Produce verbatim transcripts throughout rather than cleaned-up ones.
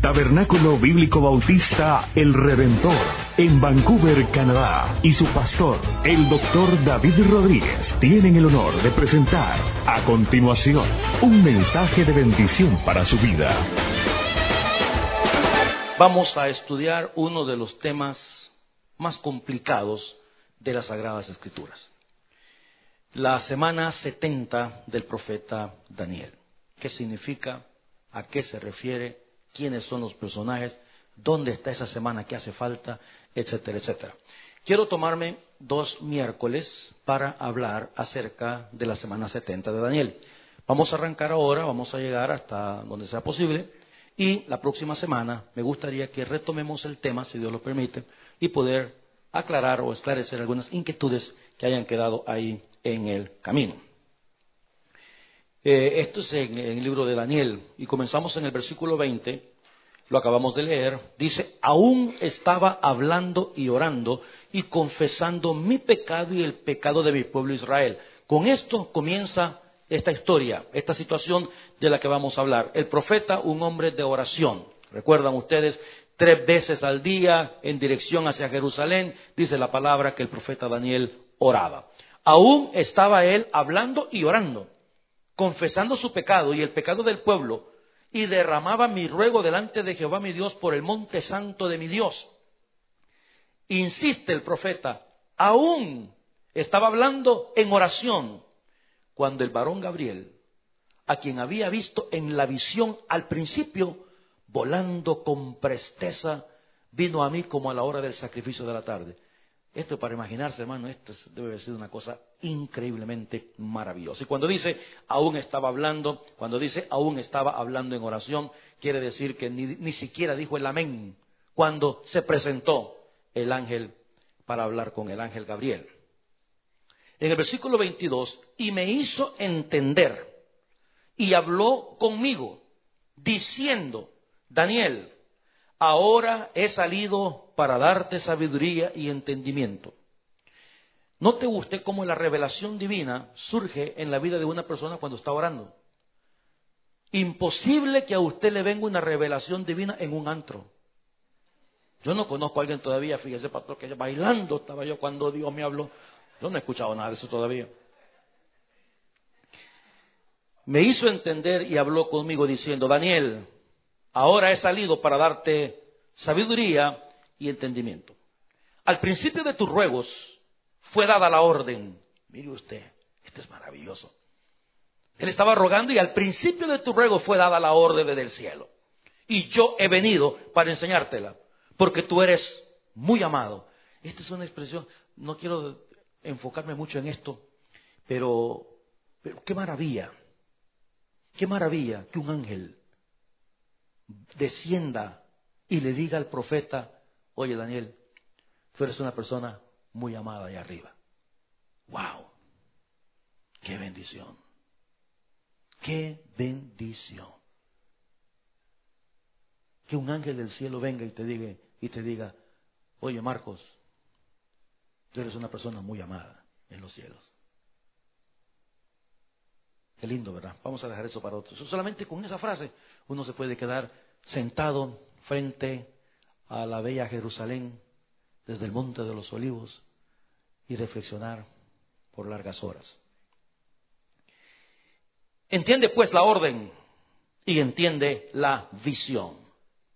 Tabernáculo Bíblico Bautista El Redentor, en Vancouver, Canadá, y su pastor, el doctor David Rodríguez, tienen el honor de presentar a continuación un mensaje de bendición para su vida. Vamos a estudiar uno de los temas más complicados de las Sagradas Escrituras. La semana setenta del profeta Daniel. ¿Qué significa? ¿A qué se refiere? ¿Quiénes son los personajes? ¿Dónde está esa semana que hace falta? Etcétera, etcétera. Quiero tomarme dos miércoles para hablar acerca de la semana setenta de Daniel. Vamos a arrancar ahora, vamos a llegar hasta donde sea posible. Y la próxima semana me gustaría que retomemos el tema, si Dios lo permite, y poder aclarar o esclarecer algunas inquietudes que hayan quedado ahí en el camino. Eh, esto es en, en el libro de Daniel, y comenzamos en el versículo veinte, lo acabamos de leer. Dice: aún estaba hablando y orando y confesando mi pecado y el pecado de mi pueblo Israel. Con esto comienza esta historia, esta situación de la que vamos a hablar. El profeta, un hombre de oración. Recuerdan ustedes, tres veces al día en dirección hacia Jerusalén, dice la palabra que el profeta Daniel oraba. Aún estaba él hablando y orando, confesando su pecado y el pecado del pueblo, y derramaba mi ruego delante de Jehová mi Dios por el monte santo de mi Dios. Insiste el profeta, aún estaba hablando en oración, cuando el varón Gabriel, a quien había visto en la visión al principio, volando con presteza, vino a mí como a la hora del sacrificio de la tarde. Esto, para imaginarse, hermano, esto debe haber sido una cosa increíblemente maravillosa. Y cuando dice aún estaba hablando, cuando dice aún estaba hablando en oración, quiere decir que ni, ni siquiera dijo el amén cuando se presentó el ángel para hablar con el ángel Gabriel. En el versículo veintidós, y me hizo entender y habló conmigo, diciendo: Daniel, ahora he salido para darte sabiduría y entendimiento. Note usted cómo la revelación divina surge en la vida de una persona cuando está orando. Imposible que a usted le venga una revelación divina en un antro. Yo no conozco a alguien todavía, fíjese, pastor, que bailando estaba yo cuando Dios me habló. Yo no he escuchado nada de eso todavía. Me hizo entender y habló conmigo diciendo: Daniel, ahora he salido para darte sabiduría y entendimiento. Al principio de tus ruegos fue dada la orden. Mire usted, esto es maravilloso. Él estaba rogando y al principio de tu ruego fue dada la orden desde el cielo. Y yo he venido para enseñártela, porque tú eres muy amado. Esta es una expresión, no quiero enfocarme mucho en esto, pero, pero qué maravilla, qué maravilla que un ángel descienda y le diga al profeta: oye, Daniel, tú eres una persona muy amada allá arriba. ¡Wow! ¡Qué bendición! ¡Qué bendición! Que un ángel del cielo venga y te diga, y te diga: oye, Marcos, tú eres una persona muy amada en los cielos. Qué lindo, ¿verdad? Vamos a dejar eso para otros. Solamente con esa frase uno se puede quedar sentado frente a la bella Jerusalén desde el Monte de los Olivos y reflexionar por largas horas. Entiende pues la orden y entiende la visión.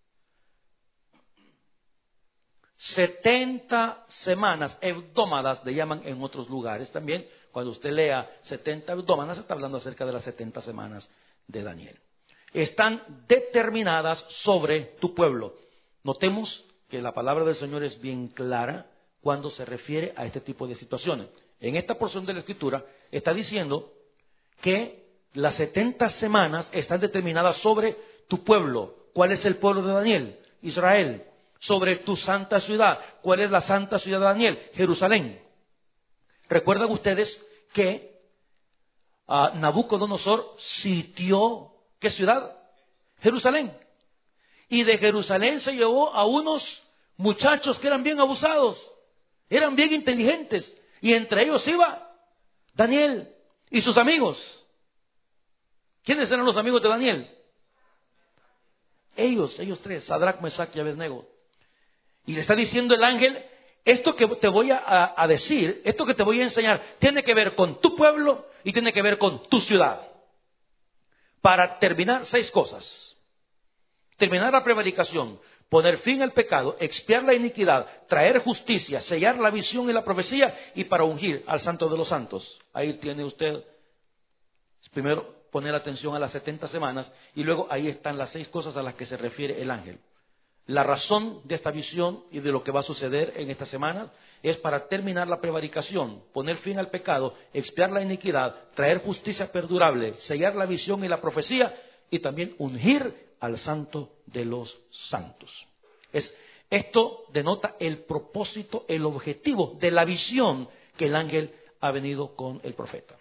setenta semanas, hebdómadas le llaman en otros lugares también. Cuando usted lea setenta hebdómadas, está hablando acerca de las setenta semanas de Daniel. Están determinadas sobre tu pueblo. Notemos que la palabra del Señor es bien clara cuando se refiere a este tipo de situaciones. En esta porción de la Escritura está diciendo que las setenta semanas están determinadas sobre tu pueblo. ¿Cuál es el pueblo de Daniel? Israel. Sobre tu santa ciudad. ¿Cuál es la santa ciudad de Daniel? Jerusalén. ¿Recuerdan ustedes que uh, Nabucodonosor sitió qué ciudad? Jerusalén. Y de Jerusalén se llevó a unos muchachos que eran bien abusados, eran bien inteligentes, y entre ellos iba Daniel y sus amigos. ¿Quiénes eran los amigos de Daniel? Ellos, ellos tres, Sadrach, Mesach y Abednego. Y le está diciendo el ángel, esto que te voy a, a decir, esto que te voy a enseñar, tiene que ver con tu pueblo y tiene que ver con tu ciudad. Para terminar, seis cosas. Terminar la prevaricación, poner fin al pecado, expiar la iniquidad, traer justicia, sellar la visión y la profecía, y para ungir al Santo de los Santos. Ahí tiene usted, primero, poner atención a las setenta semanas, y luego ahí están las seis cosas a las que se refiere el ángel. La razón de esta visión y de lo que va a suceder en esta semana es para terminar la prevaricación, poner fin al pecado, expiar la iniquidad, traer justicia perdurable, sellar la visión y la profecía, y también ungir al Santo de los Santos. Es, esto denota el propósito, el objetivo de la visión que el ángel ha venido con el profeta.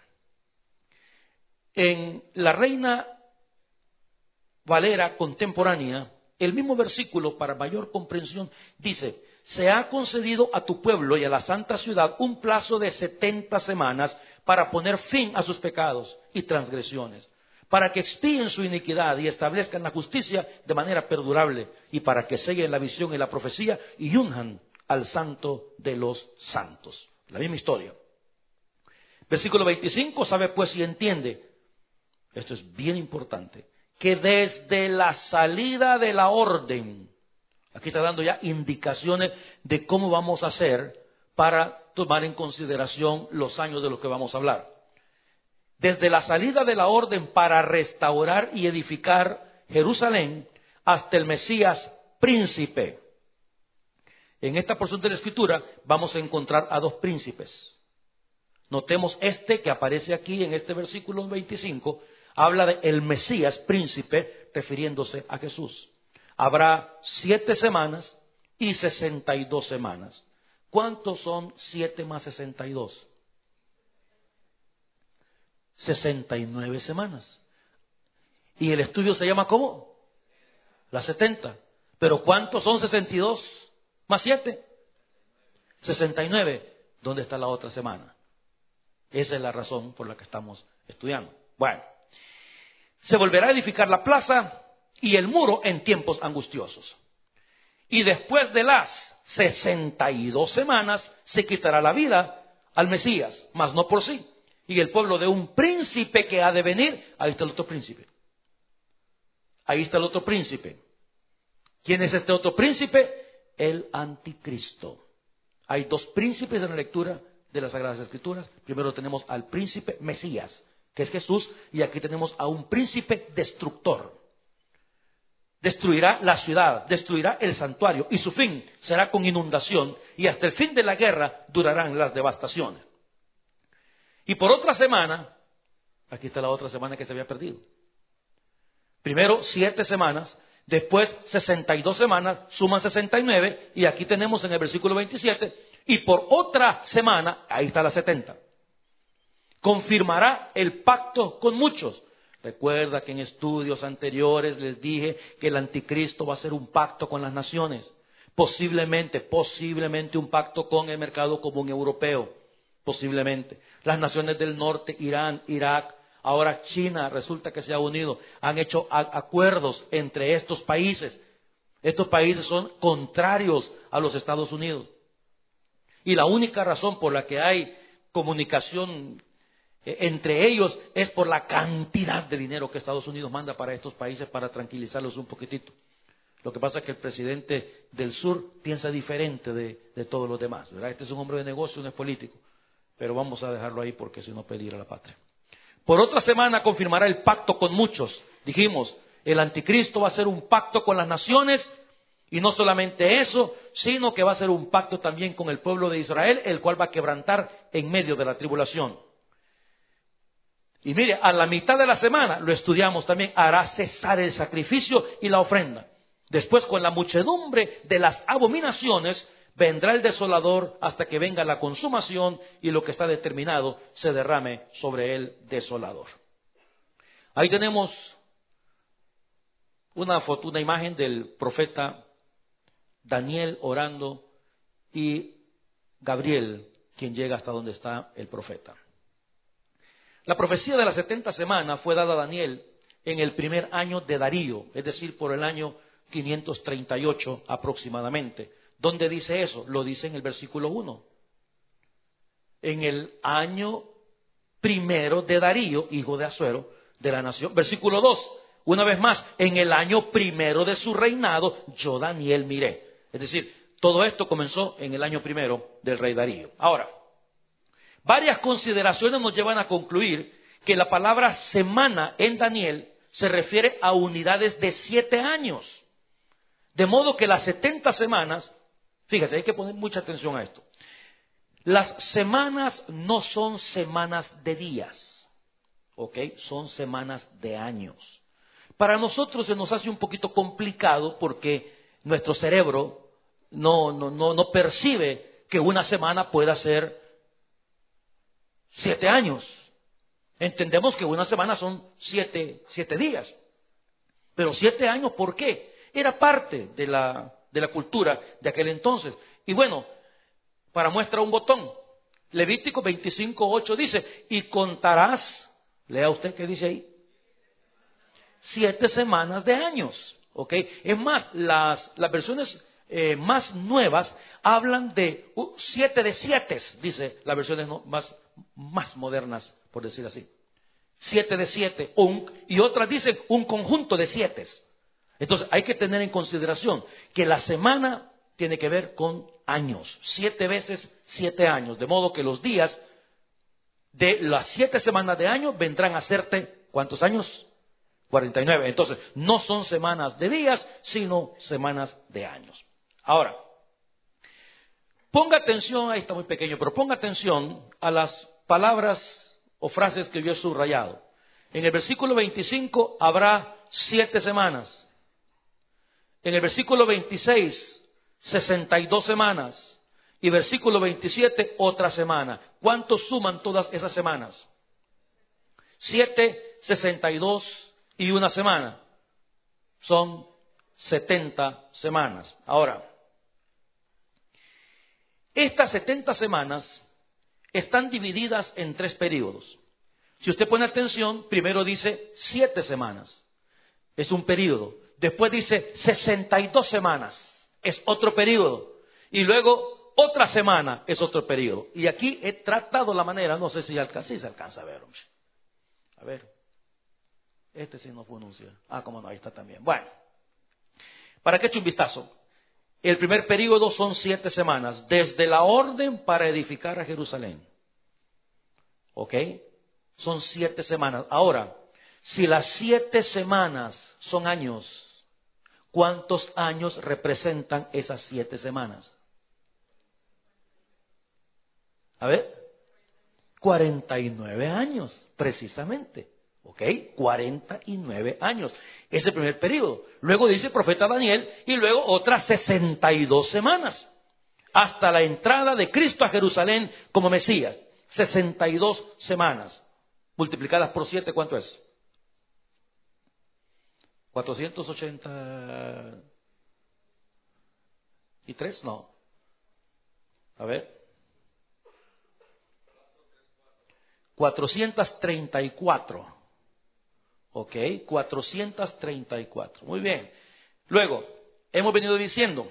En la Reina Valera contemporánea, el mismo versículo, para mayor comprensión, dice: se ha concedido a tu pueblo y a la santa ciudad un plazo de setenta semanas para poner fin a sus pecados y transgresiones, para que expíen su iniquidad y establezcan la justicia de manera perdurable, y para que sellen la visión y la profecía y unjan al Santo de los Santos. La misma historia. Versículo veinticinco, sabe pues y entiende, esto es bien importante, que desde la salida de la orden, aquí está dando ya indicaciones de cómo vamos a hacer para tomar en consideración los años de los que vamos a hablar. Desde la salida de la orden para restaurar y edificar Jerusalén hasta el Mesías príncipe. En esta porción de la Escritura vamos a encontrar a dos príncipes. Notemos este que aparece aquí en este versículo veinticinco, habla de el Mesías príncipe, refiriéndose a Jesús. Habrá siete semanas y sesenta y dos semanas. ¿Cuántos son siete más sesenta y dos? Sesenta y nueve semanas. Y el estudio se llama ¿cómo? Las setenta. Pero ¿cuántos son sesenta y dos más siete? Sesenta y nueve. ¿Dónde está la otra semana? Esa es la razón por la que estamos estudiando. Bueno. Se volverá a edificar la plaza y el muro en tiempos angustiosos. Y después de las sesenta y dos semanas se quitará la vida al Mesías, mas no por sí. Y el pueblo de un príncipe que ha de venir, ahí está el otro príncipe. Ahí está el otro príncipe. ¿Quién es este otro príncipe? El anticristo. Hay dos príncipes en la lectura de las Sagradas Escrituras. Primero tenemos al príncipe Mesías, que es Jesús, y aquí tenemos a un príncipe destructor. Destruirá la ciudad, destruirá el santuario, y su fin será con inundación, y hasta el fin de la guerra durarán las devastaciones. Y por otra semana, aquí está la otra semana que se había perdido. Primero siete semanas, después sesenta y dos semanas, suman sesenta y nueve, y aquí tenemos en el versículo veintisiete, y por otra semana, ahí está la setenta. Confirmará el pacto con muchos. Recuerda que en estudios anteriores les dije que el anticristo va a hacer un pacto con las naciones. Posiblemente, posiblemente un pacto con el mercado común europeo. Posiblemente. Las naciones del norte, Irán, Irak, ahora China resulta que se ha unido. Han hecho a- acuerdos entre estos países. Estos países son contrarios a los Estados Unidos. Y la única razón por la que hay comunicación entre ellos es por la cantidad de dinero que Estados Unidos manda para estos países para tranquilizarlos un poquitito. Lo que pasa es que el presidente del sur piensa diferente de, de todos los demás, ¿verdad? Este es un hombre de negocio, no es político, pero vamos a dejarlo ahí porque si no peligra la patria. Por otra semana confirmará el pacto con muchos. Dijimos, el anticristo va a hacer un pacto con las naciones, y no solamente eso, sino que va a hacer un pacto también con el pueblo de Israel, el cual va a quebrantar en medio de la tribulación. Y mire, a la mitad de la semana, lo estudiamos también, hará cesar el sacrificio y la ofrenda. Después, con la muchedumbre de las abominaciones, vendrá el desolador hasta que venga la consumación y lo que está determinado se derrame sobre el desolador. Ahí tenemos una foto, una imagen del profeta Daniel orando y Gabriel, quien llega hasta donde está el profeta. La profecía de las setenta semanas fue dada a Daniel en el primer año de Darío, es decir, por el año quinientos treinta y ocho aproximadamente. ¿Dónde dice eso? Lo dice en el versículo uno. En el año primero de Darío, hijo de Asuero, de la nación. Versículo dos, una vez más, en el año primero de su reinado, yo Daniel miré. Es decir, todo esto comenzó en el año primero del rey Darío. Ahora, varias consideraciones nos llevan a concluir que la palabra semana en Daniel se refiere a unidades de siete años. De modo que las setenta semanas, fíjese, hay que poner mucha atención a esto. Las semanas no son semanas de días, ¿ok? Son semanas de años. Para nosotros se nos hace un poquito complicado porque nuestro cerebro no, no, no, no percibe que una semana pueda ser siete años. Entendemos que una semana son siete, siete días. Pero siete años, ¿por qué? Era parte de la, de la cultura de aquel entonces. Y bueno, para muestra un botón, Levítico veinticinco ocho dice, y contarás, lea usted qué dice ahí, siete semanas de años. ¿Ok? Es más, las, las versiones eh, más nuevas hablan de uh, siete de siete, dice las versiones no, más, más modernas, por decir así. Siete de siete, un, y otras dicen un conjunto de siete. Entonces hay que tener en consideración que la semana tiene que ver con años, siete veces siete años, de modo que los días de las siete semanas de año vendrán a hacerte, ¿cuántos años? cuarenta y nueve. Entonces, no son semanas de días, sino semanas de años. Ahora, ponga atención, ahí está muy pequeño, pero ponga atención a las palabras o frases que yo he subrayado. En el versículo veinticinco habrá siete semanas. En el versículo veintiséis, sesenta y dos semanas. Y versículo veintisiete, otra semana. ¿Cuántos suman todas esas semanas? Siete, sesenta y dos y una semana. Son setenta semanas. Ahora, estas setenta semanas están divididas en tres periodos. Si usted pone atención, primero dice siete semanas. Es un periodo. Después dice sesenta y dos semanas. Es otro periodo. Y luego otra semana es otro periodo. Y aquí he tratado la manera, no sé si alcanza, si se alcanza a ver, hombre. A ver. Este sí no fue anuncio. Ah, cómo no, ahí está también. Bueno, para que eche un vistazo. El primer periodo son siete semanas, desde la orden para edificar a Jerusalén. ¿Ok? Son siete semanas. Ahora, si las siete semanas son años, ¿cuántos años representan esas siete semanas? A ver, cuarenta y nueve años, precisamente. ¿Ok? cuarenta y nueve años. Es el primer periodo. Luego dice el profeta Daniel, y luego otras sesenta y dos semanas. Hasta la entrada de Cristo a Jerusalén como Mesías. sesenta y dos semanas. Multiplicadas por siete, ¿cuánto es? cuatrocientos ochenta y tres, no. A ver. cuatrocientos treinta y cuatro. Ok, cuatrocientos treinta y cuatro. Muy bien. Luego, hemos venido diciendo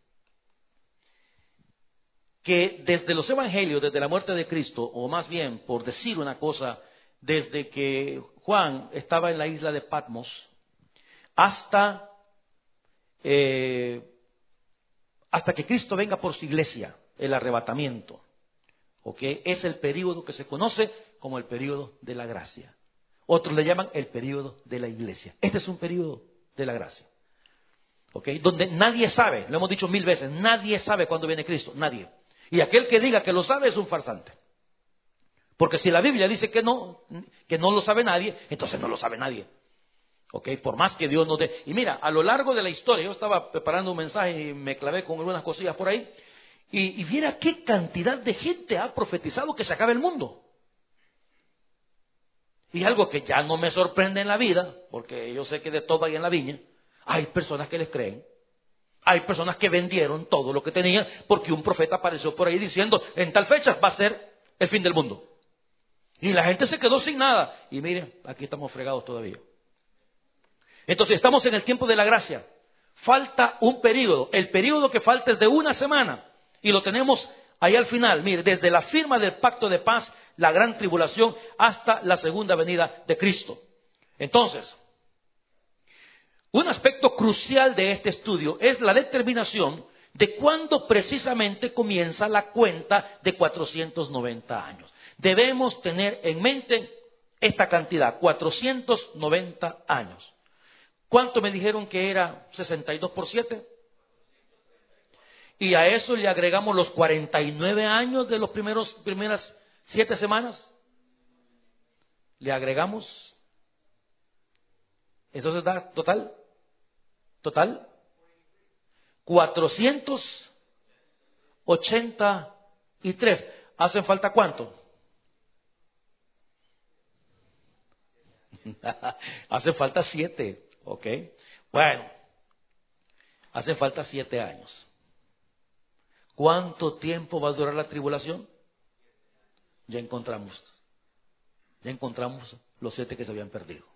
que desde los evangelios, desde la muerte de Cristo, o más bien, por decir una cosa, desde que Juan estaba en la isla de Patmos, hasta, eh, hasta que Cristo venga por su iglesia, el arrebatamiento. ¿Ok? Es el periodo que se conoce como el periodo de la gracia. Otros le llaman el periodo de la iglesia. Este es un periodo de la gracia. ¿Ok? Donde nadie sabe, lo hemos dicho mil veces, nadie sabe cuándo viene Cristo, nadie. Y aquel que diga que lo sabe es un farsante. Porque si la Biblia dice que no, que no lo sabe nadie, entonces no lo sabe nadie. ¿Ok? Por más que Dios nos dé. Y mira, a lo largo de la historia, yo estaba preparando un mensaje y me clavé con algunas cosillas por ahí. Y, y mira qué cantidad de gente ha profetizado que se acabe el mundo. Y algo que ya no me sorprende en la vida, porque yo sé que de todo hay en la viña, hay personas que les creen. Hay personas que vendieron todo lo que tenían porque un profeta apareció por ahí diciendo, en tal fecha va a ser el fin del mundo. Y la gente se quedó sin nada. Y miren, aquí estamos fregados todavía. Entonces estamos en el tiempo de la gracia. Falta un periodo. El periodo que falta es de una semana. Y lo tenemos ahí al final. Mire, desde la firma del pacto de paz, la gran tribulación, hasta la segunda venida de Cristo. Entonces, un aspecto crucial de este estudio es la determinación de cuándo precisamente comienza la cuenta de cuatrocientos noventa años. Debemos tener en mente esta cantidad, cuatrocientos noventa años. ¿Cuánto me dijeron que era sesenta y dos por siete? Y a eso le agregamos los cuarenta y nueve años de las primeras siete semanas. Le agregamos. Entonces da total. Total. cuatrocientos ochenta y tres. ¿Hacen falta cuánto? Hacen falta siete. Ok. Bueno. Hacen falta siete años. ¿Cuánto tiempo va a durar la tribulación? Ya encontramos. Ya encontramos los siete que se habían perdido.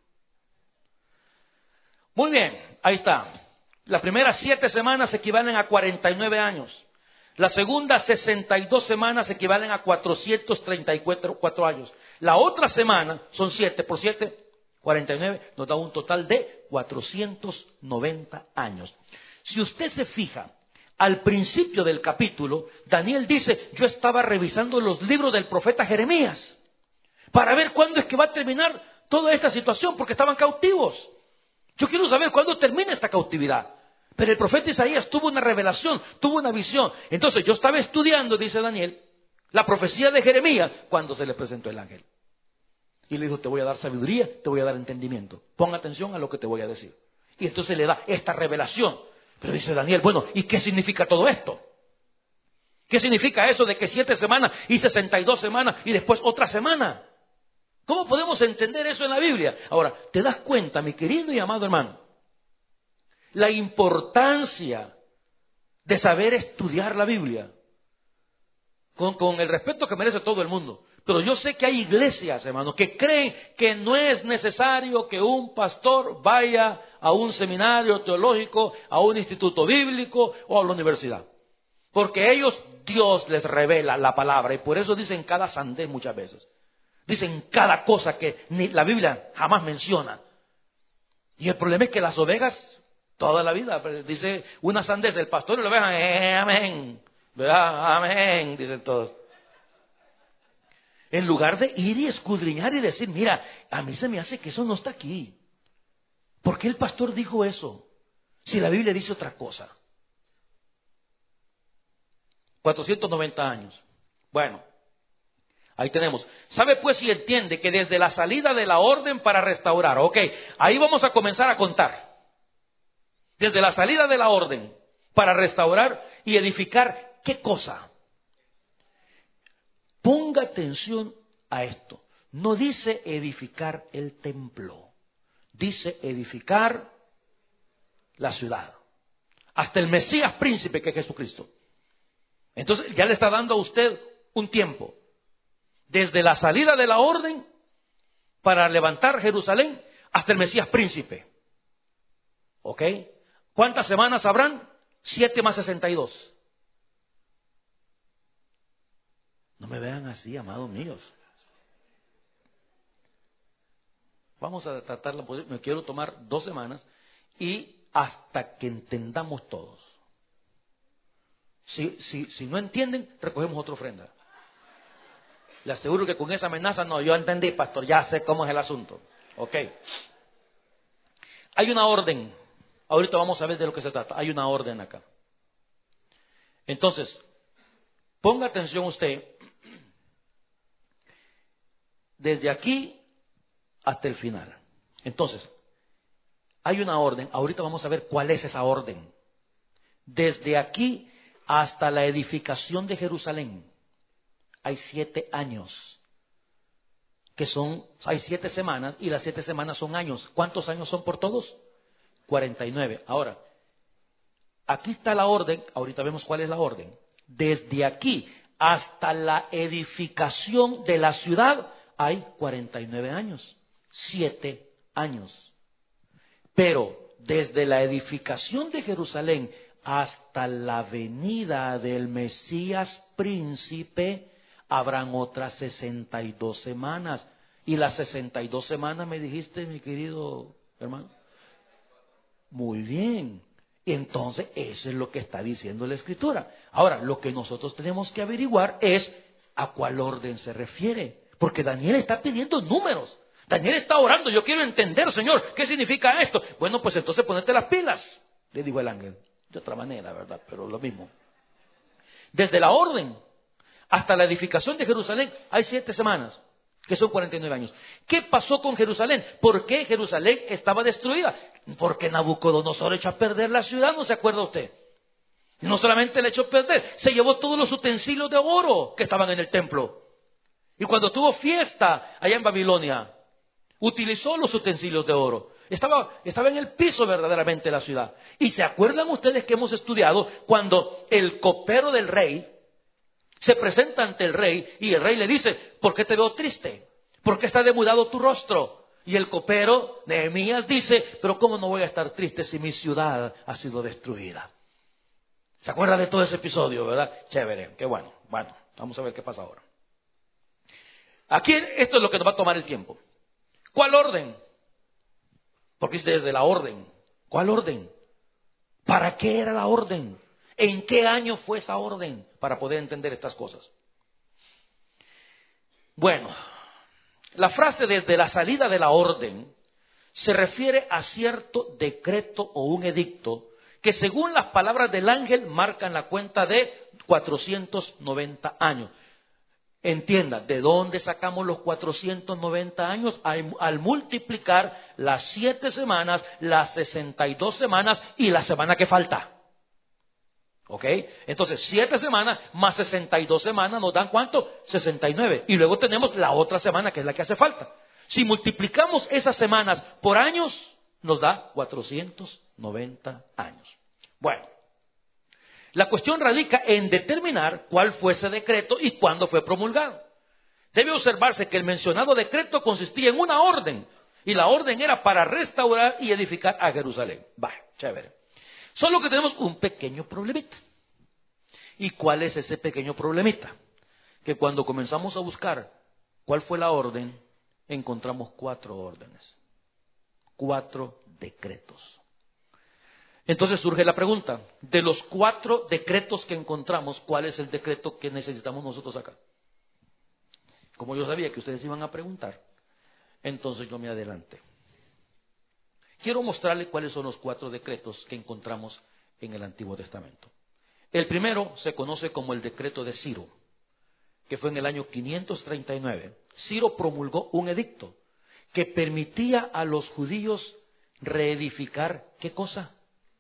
Muy bien, ahí está. Las primeras siete semanas equivalen a cuarenta y nueve años. Las segundas sesenta y dos semanas equivalen a cuatrocientos treinta y cuatro años. La otra semana son siete por siete, cuarenta y nueve, nos da un total de cuatrocientos noventa años. Si usted se fija, al principio del capítulo, Daniel dice, yo estaba revisando los libros del profeta Jeremías para ver cuándo es que va a terminar toda esta situación, porque estaban cautivos. Yo quiero saber cuándo termina esta cautividad. Pero el profeta Isaías tuvo una revelación, tuvo una visión. Entonces yo estaba estudiando, dice Daniel, la profecía de Jeremías cuando se le presentó el ángel. Y le dijo, te voy a dar sabiduría, te voy a dar entendimiento. Pon atención a lo que te voy a decir. Y entonces le da esta revelación. Pero dice Daniel, bueno, ¿y qué significa todo esto? ¿Qué significa eso de que siete semanas y sesenta y dos semanas y después otra semana? ¿Cómo podemos entender eso en la Biblia? Ahora, ¿te das cuenta, mi querido y amado hermano, la importancia de saber estudiar la Biblia? Con, con el respeto que merece todo el mundo. Pero yo sé que hay iglesias, hermanos, que creen que no es necesario que un pastor vaya a un seminario teológico, a un instituto bíblico o a la universidad. Porque ellos, Dios les revela la palabra y por eso dicen cada sandez muchas veces. Dicen cada cosa que ni la Biblia jamás menciona. Y el problema es que las ovejas, toda la vida, dice una sandez, el pastor y la oveja, eh, amén, ¿verdad? Amén, dicen todos. En lugar de ir y escudriñar y decir, mira, a mí se me hace que eso no está aquí. ¿Por qué el pastor dijo eso? Si la Biblia dice otra cosa. cuatrocientos noventa años. Bueno, ahí tenemos. ¿Sabe pues si entiende que desde la salida de la orden para restaurar? Ok, ahí vamos a comenzar a contar. Desde la salida de la orden para restaurar y edificar, ¿qué cosa? Ponga atención a esto. No dice edificar el templo. Dice edificar la ciudad. Hasta el Mesías príncipe que es Jesucristo. Entonces ya le está dando a usted un tiempo. Desde la salida de la orden para levantar Jerusalén hasta el Mesías príncipe. ¿Ok? ¿Cuántas semanas habrán? Siete más sesenta y dos. No me vean así, amados míos. Vamos a tratar la posición. Me quiero tomar dos semanas y hasta que entendamos todos. Si, si, si no entienden, recogemos otra ofrenda. Le aseguro que con esa amenaza, no, yo entendí, pastor, ya sé cómo es el asunto. Ok. Hay una orden. Ahorita vamos a ver de lo que se trata. Hay una orden acá. Entonces, ponga atención usted. Desde aquí hasta el final. Entonces, hay una orden. Ahorita vamos a ver cuál es esa orden. Desde aquí hasta la edificación de Jerusalén hay siete años. Que son, hay siete semanas y las siete semanas son años. ¿Cuántos años son por todos? cuarenta y nueve. Ahora, aquí está la orden. Ahorita vemos cuál es la orden. Desde aquí hasta la edificación de la ciudad hay cuarenta y nueve años, siete años. Pero desde la edificación de Jerusalén hasta la venida del Mesías príncipe, habrán otras sesenta y dos semanas. Y las sesenta y dos semanas, me dijiste, mi querido hermano. Muy bien. Y entonces eso es lo que está diciendo la Escritura. Ahora, lo que nosotros tenemos que averiguar es a cuál orden se refiere. Porque Daniel está pidiendo números. Daniel está orando. Yo quiero entender, Señor, ¿qué significa esto? Bueno, pues entonces ponete las pilas, le dijo el ángel. De otra manera, ¿verdad? Pero lo mismo. Desde la orden hasta la edificación de Jerusalén hay siete semanas, que son cuarenta y nueve años. ¿Qué pasó con Jerusalén? ¿Por qué Jerusalén estaba destruida? Porque Nabucodonosor echó a perder la ciudad, ¿no se acuerda usted? No solamente le echó a perder, se llevó todos los utensilios de oro que estaban en el templo. Y cuando tuvo fiesta allá en Babilonia, utilizó los utensilios de oro. Estaba, estaba en el piso verdaderamente la ciudad. Y se acuerdan ustedes que hemos estudiado cuando el copero del rey se presenta ante el rey y el rey le dice: ¿por qué te veo triste? ¿Por qué está demudado tu rostro? Y el copero, Nehemías, dice: pero ¿cómo no voy a estar triste si mi ciudad ha sido destruida? ¿Se acuerda de todo ese episodio, verdad? Chévere, qué bueno. Bueno, vamos a ver qué pasa ahora. Aquí esto es lo que nos va a tomar el tiempo. ¿Cuál orden? Porque dice desde la orden. ¿Cuál orden? ¿Para qué era la orden? ¿En qué año fue esa orden? Para poder entender estas cosas. Bueno, la frase desde la salida de la orden se refiere a cierto decreto o un edicto que, según las palabras del ángel, marcan la cuenta de cuatrocientos noventa años. Entienda, ¿de dónde sacamos los cuatrocientos noventa años? Al, al multiplicar las siete semanas, las sesenta y dos semanas y la semana que falta. ¿Ok? Entonces, siete semanas más sesenta y dos semanas nos dan ¿cuánto? sesenta y nueve. Y luego tenemos la otra semana, que es la que hace falta. Si multiplicamos esas semanas por años, nos da cuatrocientos noventa años. Bueno. La cuestión radica en determinar cuál fue ese decreto y cuándo fue promulgado. Debe observarse que el mencionado decreto consistía en una orden, y la orden era para restaurar y edificar a Jerusalén. Va, chévere. Solo que tenemos un pequeño problemita. ¿Y cuál es ese pequeño problemita? Que cuando comenzamos a buscar cuál fue la orden, encontramos cuatro órdenes, cuatro decretos. Entonces surge la pregunta, de los cuatro decretos que encontramos, ¿cuál es el decreto que necesitamos nosotros acá? Como yo sabía que ustedes iban a preguntar, entonces yo me adelanté. Quiero mostrarles cuáles son los cuatro decretos que encontramos en el Antiguo Testamento. El primero se conoce como el decreto de Ciro, que fue en el año quinientos treinta y nueve. Ciro promulgó un edicto que permitía a los judíos reedificar, ¿qué cosa?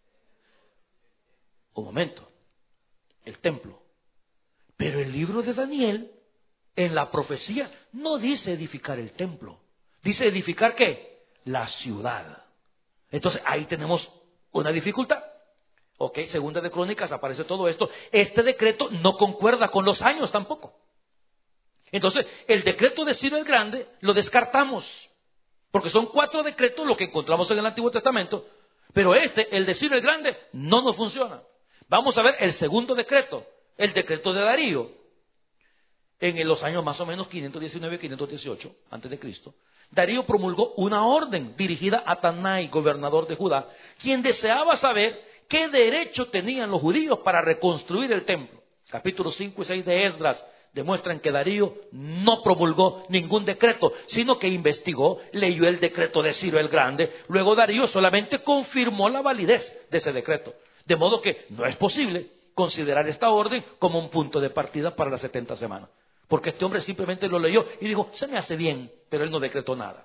Un momento, el templo. Pero el libro de Daniel, en la profecía, no dice edificar el templo. Dice edificar ¿qué? La ciudad. Entonces ahí tenemos una dificultad. Ok, segunda de Crónicas aparece todo esto. Este decreto no concuerda con los años tampoco. Entonces el decreto de Ciro el Grande lo descartamos. Porque son cuatro decretos lo que encontramos en el Antiguo Testamento. Pero este, el de Ciro el Grande, no nos funciona. Vamos a ver el segundo decreto, el decreto de Darío, en los años más o menos quinientos diecinueve a quinientos dieciocho antes de Cristo. Darío promulgó una orden dirigida a Tanai, gobernador de Judá, quien deseaba saber qué derecho tenían los judíos para reconstruir el templo. Capítulos cinco y seis de Esdras demuestran que Darío no promulgó ningún decreto, sino que investigó, leyó el decreto de Ciro el Grande. Luego Darío solamente confirmó la validez de ese decreto. De modo que no es posible considerar esta orden como un punto de partida para las setenta semanas. Porque este hombre simplemente lo leyó y dijo, se me hace bien, pero él no decretó nada.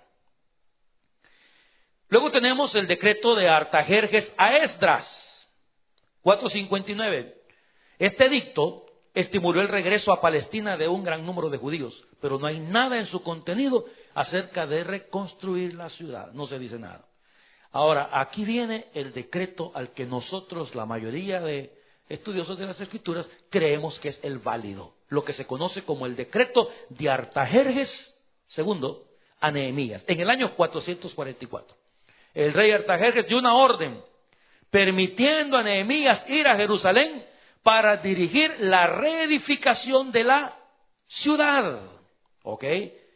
Luego tenemos el decreto de Artajerjes a Esdras, cuatrocientos cincuenta y nueve. Este edicto estimuló el regreso a Palestina de un gran número de judíos, pero no hay nada en su contenido acerca de reconstruir la ciudad, no se dice nada. Ahora, aquí viene el decreto al que nosotros, la mayoría de estudiosos de las Escrituras, creemos que es el válido, lo que se conoce como el decreto de Artajerjes segundo a Nehemías, en el año cuatrocientos cuarenta y cuatro. el rey Artajerjes dio una orden, permitiendo a Nehemías ir a Jerusalén para dirigir la reedificación de la ciudad. ¿Ok?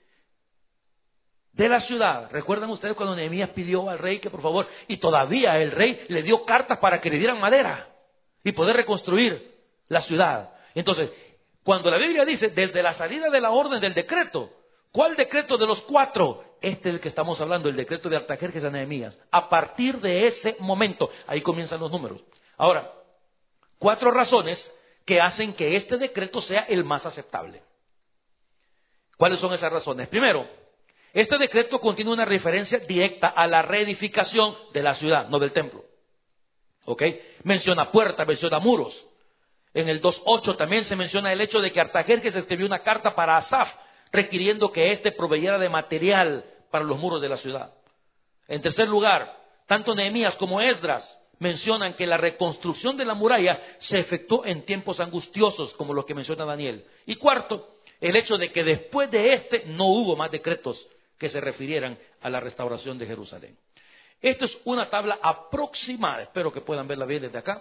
De la ciudad. ¿Recuerdan ustedes cuando Nehemías pidió al rey que por favor, y todavía el rey le dio cartas para que le dieran madera y poder reconstruir la ciudad? Entonces, cuando la Biblia dice, desde la salida de la orden del decreto, ¿cuál decreto de los cuatro? Este es el que estamos hablando, el decreto de Artajerjes a Nehemías. A partir de ese momento, ahí comienzan los números. Ahora, cuatro razones que hacen que este decreto sea el más aceptable. ¿Cuáles son esas razones? Primero, este decreto contiene una referencia directa a la reedificación de la ciudad, no del templo. ¿Ok? Menciona puertas, menciona muros. En el dos ocho también se menciona el hecho de que Artajerjes escribió una carta para Asaf, requiriendo que éste proveyera de material para los muros de la ciudad. En tercer lugar, tanto Nehemías como Esdras mencionan que la reconstrucción de la muralla se efectuó en tiempos angustiosos, como lo que menciona Daniel. Y cuarto, el hecho de que después de este no hubo más decretos que se refirieran a la restauración de Jerusalén. Esto es una tabla aproximada, espero que puedan verla bien desde acá.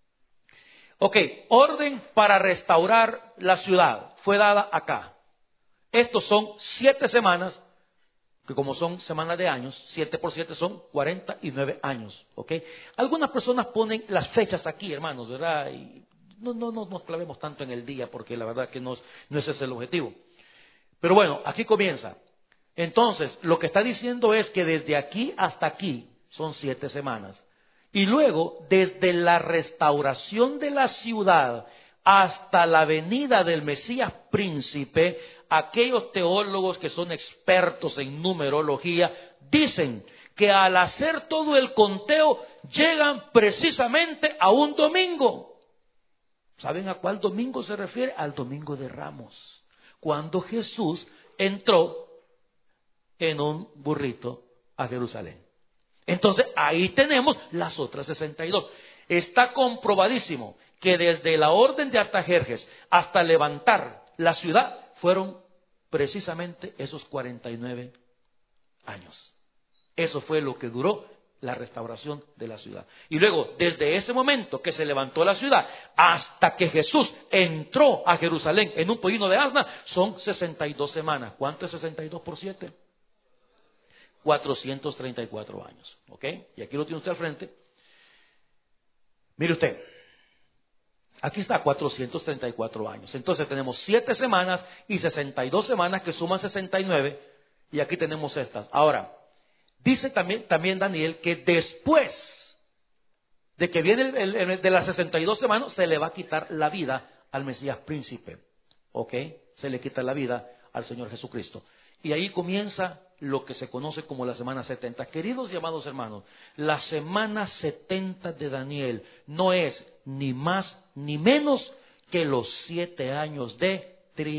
Ok, orden para restaurar la ciudad fue dada acá. Estos son siete semanas, que como son semanas de años, siete por siete son cuarenta y nueve años. ¿Ok? Algunas personas ponen las fechas aquí, hermanos, ¿verdad? Y no, no, no nos clavemos tanto en el día, porque la verdad que no, no ese es el objetivo. Pero bueno, aquí comienza. Entonces, lo que está diciendo es que desde aquí hasta aquí son siete semanas. Y luego, desde la restauración de la ciudad hasta la venida del Mesías príncipe, aquellos teólogos que son expertos en numerología dicen que al hacer todo el conteo llegan precisamente a un domingo. ¿Saben a cuál domingo se refiere? Al domingo de Ramos, cuando Jesús entró en un burrito a Jerusalén. Entonces ahí tenemos las otras sesenta y dos. Está comprobadísimo que desde la orden de Artajerjes hasta levantar la ciudad fueron precisamente esos cuarenta y nueve años. Eso fue lo que duró la restauración de la ciudad. Y luego, desde ese momento que se levantó la ciudad hasta que Jesús entró a Jerusalén en un pollino de asna, son sesenta y dos semanas. ¿Cuánto es sesenta y dos por siete? cuatrocientos treinta y cuatro años. ¿Ok? Y aquí lo tiene usted al frente. Mire usted. Aquí está, cuatrocientos treinta y cuatro años. Entonces tenemos siete semanas y sesenta y dos semanas que suman sesenta y nueve. Y aquí tenemos estas. Ahora, dice también, también Daniel que después de que viene el, el, de las sesenta y dos semanas, se le va a quitar la vida al Mesías príncipe. ¿Ok? Se le quita la vida al Señor Jesucristo. Y ahí comienza lo que se conoce como la semana setenta. Queridos y amados hermanos, la semana setenta de Daniel no es ni más ni menos que los siete años de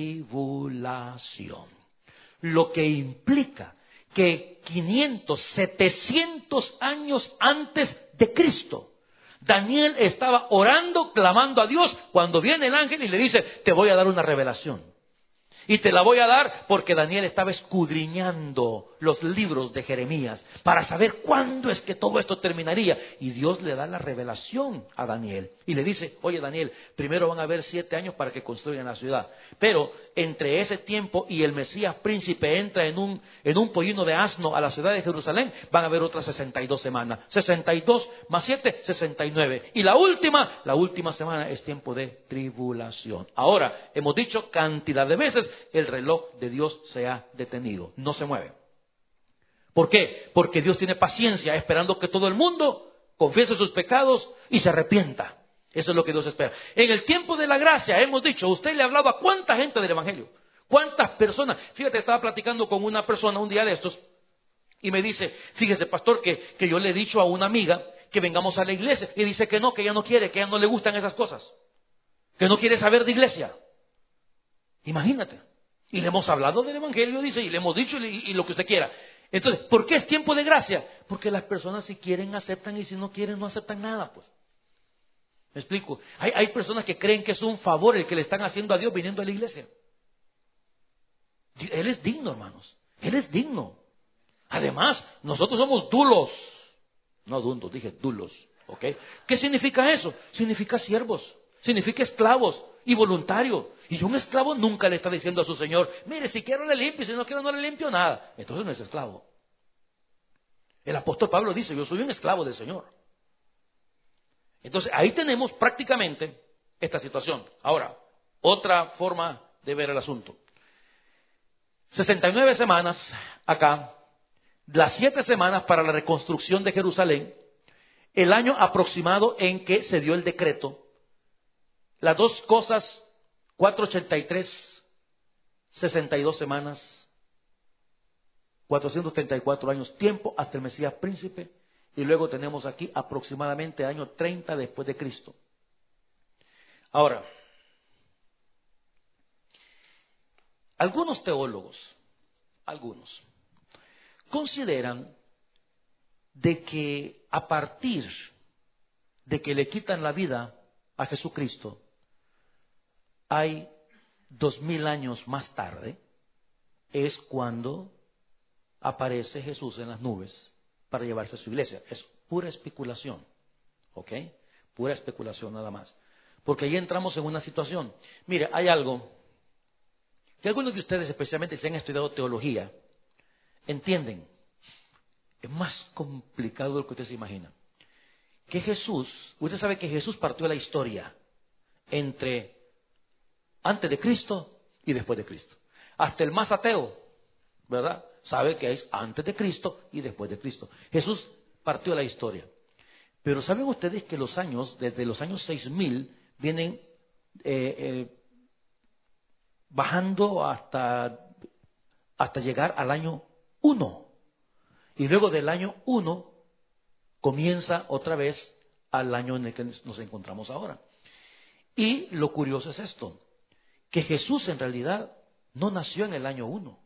tribulación. Lo que implica que quinientos, setecientos años antes de Cristo, Daniel estaba orando, clamando a Dios, cuando viene el ángel y le dice, te voy a dar una revelación. Y te la voy a dar porque Daniel estaba escudriñando los libros de Jeremías para saber cuándo es que todo esto terminaría. Y Dios le da la revelación a Daniel. Y le dice, oye Daniel, primero van a haber siete años para que construyan la ciudad. Pero entre ese tiempo y el Mesías príncipe entra en un, en un pollino de asno a la ciudad de Jerusalén, van a haber otras sesenta y dos semanas. sesenta y dos más siete, sesenta y nueve. Y la última, la última semana es tiempo de tribulación. Ahora, hemos dicho cantidad de veces, el reloj de Dios se ha detenido, no se mueve. ¿Por qué? Porque Dios tiene paciencia esperando que todo el mundo confiese sus pecados y se arrepienta. Eso es lo que Dios espera. En el tiempo de la gracia, hemos dicho, usted le ha hablado a cuánta gente del Evangelio, cuántas personas. Fíjate, estaba platicando con una persona un día de estos y me dice, fíjese pastor, que, que yo le he dicho a una amiga que vengamos a la iglesia y dice que no, que ella no quiere, que a ella no le gustan esas cosas, que no quiere saber de iglesia. Imagínate. Y le hemos hablado del Evangelio, dice, y le hemos dicho y, y lo que usted quiera. Entonces, ¿por qué es tiempo de gracia? Porque las personas si quieren aceptan y si no quieren no aceptan nada, pues. ¿Me explico? Hay, hay personas que creen que es un favor el que le están haciendo a Dios viniendo a la iglesia. Él es digno, hermanos. Él es digno. Además, nosotros somos dulos. No dundos, dije dulos. ¿Ok? ¿Qué significa eso? Significa siervos, significa esclavos y voluntarios. Y un esclavo nunca le está diciendo a su señor, mire, si quiero le limpio, si no quiero no le limpio nada. Entonces no es esclavo. El apóstol Pablo dice, yo soy un esclavo del Señor. Entonces ahí tenemos prácticamente esta situación. Ahora, otra forma de ver el asunto. sesenta y nueve semanas acá, las siete semanas para la reconstrucción de Jerusalén, el año aproximado en que se dio el decreto, las dos cosas, cuatrocientos ochenta y tres, sesenta y dos semanas, cuatrocientos treinta y cuatro años, tiempo hasta el Mesías príncipe, y luego tenemos aquí aproximadamente año treinta después de Cristo. Ahora, algunos teólogos, algunos, consideran de que a partir de que le quitan la vida a Jesucristo, hay dos mil años más tarde, es cuando aparece Jesús en las nubes para llevarse a su iglesia. Es pura especulación, ¿ok? Pura especulación nada más. Porque ahí entramos en una situación. Mire, hay algo que algunos de ustedes, especialmente si han estudiado teología, entienden. Es más complicado de lo que usted se imagina. Que Jesús, usted sabe que Jesús partió la historia entre antes de Cristo y después de Cristo. Hasta el más ateo, ¿verdad? Sabe que es antes de Cristo y después de Cristo. Jesús partió la historia. Pero ¿saben ustedes que los años, desde los años seis mil, vienen eh, eh, bajando hasta, hasta llegar al año uno? Y luego del año uno comienza otra vez al año en el que nos encontramos ahora. Y lo curioso es esto, que Jesús en realidad no nació en el año uno.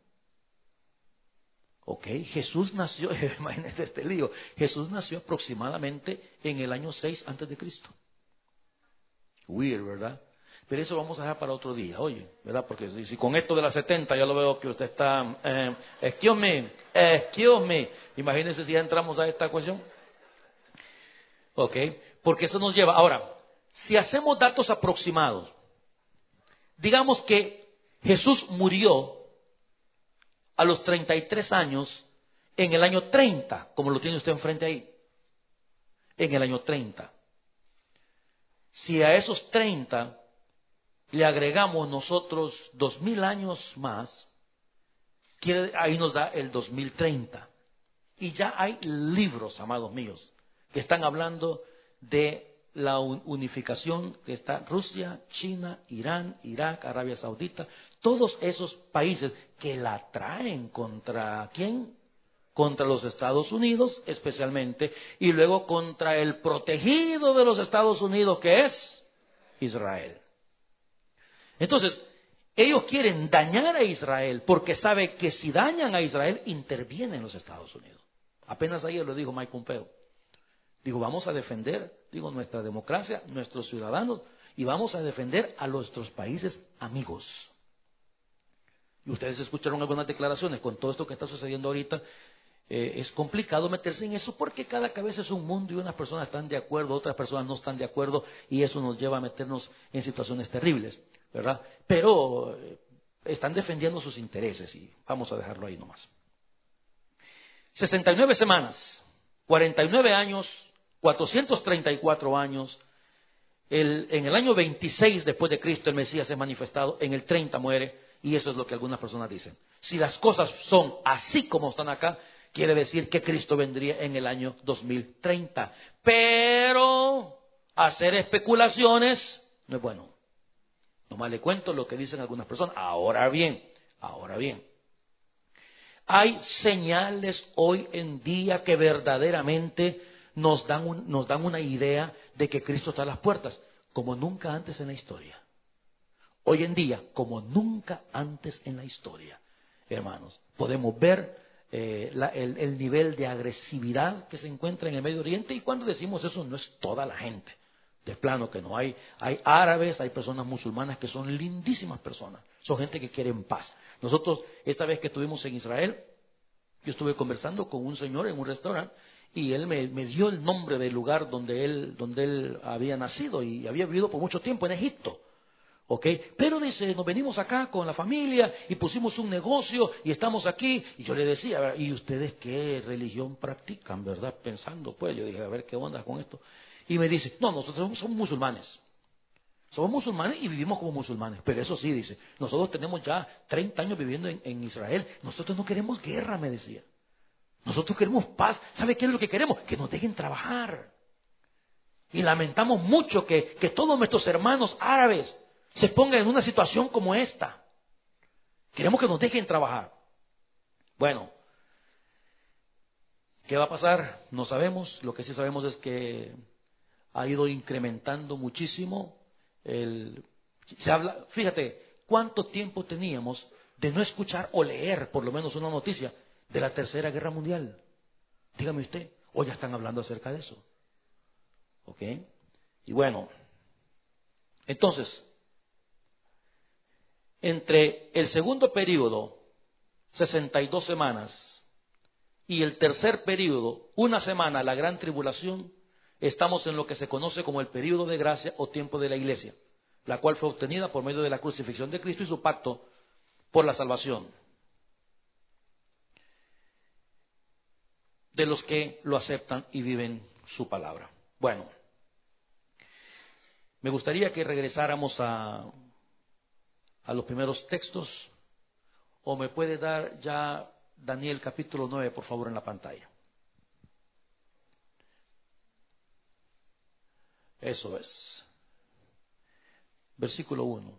Ok, Jesús nació, imagínense este lío, Jesús nació aproximadamente en el año seis antes de Cristo. Weird, ¿verdad? Pero eso vamos a dejar para otro día, oye, ¿verdad? Porque si, si con esto de las setenta ya lo veo que usted está, eh, excuse me, excuse me, imagínense si ya entramos a esta cuestión. Ok, porque eso nos lleva, ahora, si hacemos datos aproximados, digamos que Jesús murió a los treinta y tres años en el año treinta, como lo tiene usted enfrente ahí, en el año treinta. Si a esos treinta le agregamos nosotros dos mil años más, quiere, ahí nos da el dos mil treinta. Y ya hay libros, amados míos, que están hablando de la unificación que está Rusia, China, Irán, Irak, Arabia Saudita, todos esos países que la traen contra ¿quién? Contra los Estados Unidos especialmente, y luego contra el protegido de los Estados Unidos que es Israel. Entonces, ellos quieren dañar a Israel porque saben que si dañan a Israel, intervienen los Estados Unidos. Apenas ayer lo dijo Mike Pompeo. Digo, vamos a defender, digo, nuestra democracia, nuestros ciudadanos, y vamos a defender a nuestros países amigos. Y ustedes escucharon algunas declaraciones con todo esto que está sucediendo ahorita. Eh, es complicado meterse en eso porque cada cabeza es un mundo y unas personas están de acuerdo, otras personas no están de acuerdo, y eso nos lleva a meternos en situaciones terribles, ¿verdad? Pero eh, están defendiendo sus intereses y vamos a dejarlo ahí nomás. sesenta y nueve semanas, cuarenta y nueve años, cuatrocientos treinta y cuatro años. El, en el año veintiséis después de Cristo el Mesías es manifestado, en el treinta muere, y eso es lo que algunas personas dicen. Si las cosas son así como están acá, quiere decir que Cristo vendría en el año dos mil treinta. Pero hacer especulaciones no es bueno. Nomás le cuento lo que dicen algunas personas. Ahora bien, ahora bien, hay señales hoy en día que verdaderamente nos dan, un, nos dan una idea de que Cristo está a las puertas, como nunca antes en la historia. Hoy en día, como nunca antes en la historia, hermanos, podemos ver eh, la, el, el nivel de agresividad que se encuentra en el Medio Oriente, y cuando decimos eso no es toda la gente. De plano que no, hay, hay árabes, hay personas musulmanas que son lindísimas personas, son gente que quiere paz. Nosotros, esta vez que estuvimos en Israel, yo estuve conversando con un señor en un restaurante y él me, me dio el nombre del lugar donde él, donde él había nacido y había vivido por mucho tiempo en Egipto. ¿Ok? Pero dice, nos venimos acá con la familia y pusimos un negocio y estamos aquí. Y yo le decía, ¿y ustedes qué religión practican, verdad? Pensando, pues, yo dije, a ver qué onda con esto. Y me dice, no, nosotros somos, somos musulmanes. Somos musulmanes y vivimos como musulmanes. Pero eso sí, dice, nosotros tenemos ya treinta años viviendo en, en Israel. Nosotros no queremos guerra, me decía. Nosotros queremos paz. ¿Sabe qué es lo que queremos? Que nos dejen trabajar. Y lamentamos mucho que, que todos nuestros hermanos árabes se pongan en una situación como esta. Queremos que nos dejen trabajar. Bueno, ¿qué va a pasar? No sabemos. Lo que sí sabemos es que ha ido incrementando muchísimo el... Se habla, fíjate, ¿cuánto tiempo teníamos de no escuchar o leer por lo menos una noticia de la Tercera Guerra Mundial? Dígame usted, hoy ya están hablando acerca de eso. ¿Ok? Y bueno, entonces, entre el segundo periodo, sesenta y dos semanas, y el tercer periodo, una semana, la gran tribulación, estamos en lo que se conoce como el periodo de gracia o tiempo de la iglesia, la cual fue obtenida por medio de la crucifixión de Cristo y su pacto por la salvación de los que lo aceptan y viven su palabra. Bueno, me gustaría que regresáramos a, a los primeros textos, o me puede dar ya Daniel capítulo nueve, por favor, en la pantalla. Eso es. Versículo uno.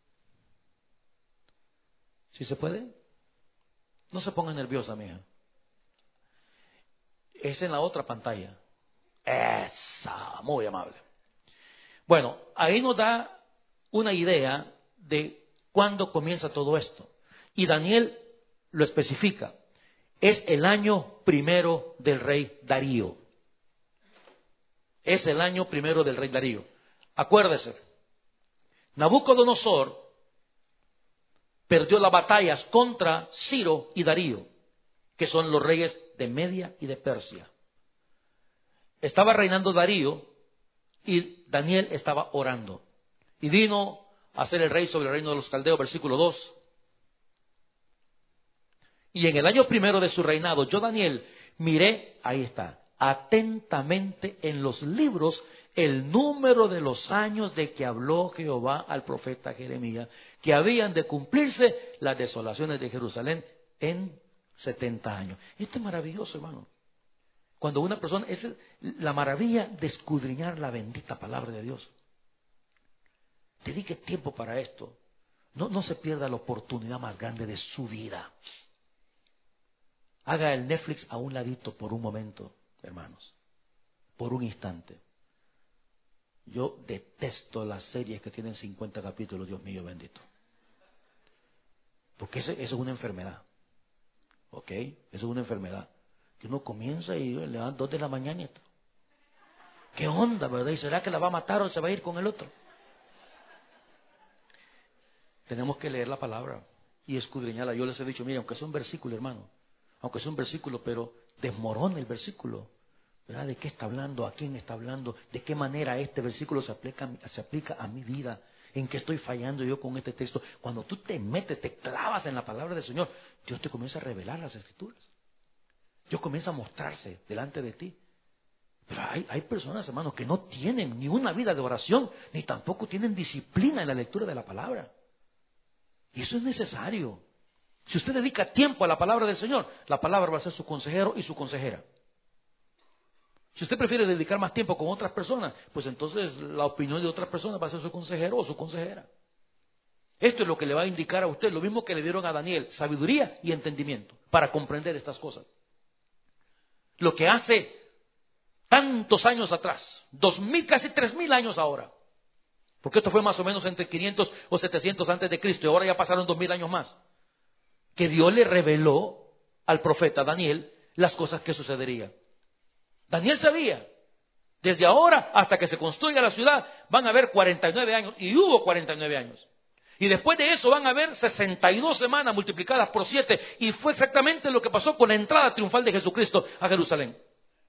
¿Sí se puede? No se ponga nerviosa, mija. Es en la otra pantalla. Esa, muy amable. Bueno, ahí nos da una idea de cuándo comienza todo esto. Y Daniel lo especifica. Es el año primero del rey Darío. Es el año primero del rey Darío. Acuérdese, Nabucodonosor perdió las batallas contra Ciro y Darío, que son los reyes de Media y de Persia. Estaba reinando Darío y Daniel estaba orando. Y vino a ser el rey sobre el reino de los caldeos, versículo dos. Y en el año primero de su reinado, yo Daniel miré, ahí está, atentamente en los libros el número de los años de que habló Jehová al profeta Jeremías, que habían de cumplirse las desolaciones de Jerusalén en setenta años. Esto es maravilloso, hermano. Cuando una persona, es la maravilla de escudriñar la bendita palabra de Dios. Dedique tiempo para esto. No, no se pierda la oportunidad más grande de su vida. Haga el Netflix a un ladito por un momento, hermanos. Por un instante. Yo detesto las series que tienen cincuenta capítulos, Dios mío bendito. Porque eso, eso es una enfermedad. ¿Ok? Eso es una enfermedad. Que uno comienza y le dan dos de la mañana y esto. ¿Qué onda, verdad? ¿Y será que la va a matar o se va a ir con el otro? Tenemos que leer la palabra y escudriñarla. Yo les he dicho, mire, aunque sea un versículo, hermano, aunque sea un versículo, pero desmorona el versículo, ¿verdad? ¿De qué está hablando? ¿A quién está hablando? ¿De qué manera este versículo se aplica, se aplica a mi vida? ¿En qué estoy fallando yo con este texto? Cuando tú te metes, te clavas en la palabra del Señor, Dios te comienza a revelar las Escrituras. Dios comienza a mostrarse delante de ti. Pero hay, hay personas, hermanos, que no tienen ni una vida de oración, ni tampoco tienen disciplina en la lectura de la palabra. Y eso es necesario. Si usted dedica tiempo a la palabra del Señor, la palabra va a ser su consejero y su consejera. Si usted prefiere dedicar más tiempo con otras personas, pues entonces la opinión de otras personas va a ser su consejero o su consejera. Esto es lo que le va a indicar a usted, lo mismo que le dieron a Daniel, sabiduría y entendimiento para comprender estas cosas. Lo que hace tantos años atrás, dos mil, casi tres mil años ahora, porque esto fue más o menos entre quinientos o setecientos antes de Cristo, y ahora ya pasaron dos mil años más, que Dios le reveló al profeta Daniel las cosas que sucederían. Daniel sabía, desde ahora hasta que se construya la ciudad, van a haber cuarenta y nueve años, y hubo cuarenta y nueve años. Y después de eso van a haber sesenta y dos semanas multiplicadas por siete, y fue exactamente lo que pasó con la entrada triunfal de Jesucristo a Jerusalén.